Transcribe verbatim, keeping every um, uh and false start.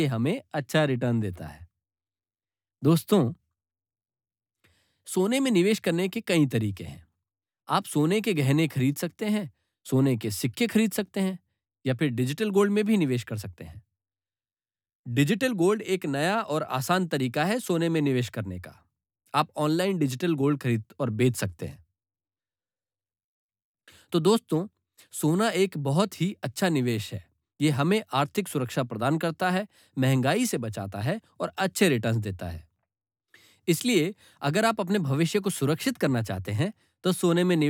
ये हमें अच्छा रिटर्न देता है। दोस्तों, सोने में निवेश करने के कई तरीके हैं। आप सोने के गहने खरीद सकते हैं, सोने के सिक्के खरीद सकते हैं या फिर डिजिटल गोल्ड में भी निवेश कर सकते हैं। डिजिटल गोल्ड एक नया और आसान तरीका है सोने में निवेश करने का। आप ऑनलाइन डिजिटल गोल्ड खरीद और बेच सकते हैं। तो दोस्तों, सोना एक बहुत ही अच्छा निवेश है। ये हमें आर्थिक सुरक्षा प्रदान करता है, महंगाई से बचाता है और अच्छे रिटर्न्स देता है। इसलिए अगर आप अपने भविष्य को सुरक्षित करना चाहते हैं, तो सोने में निवेश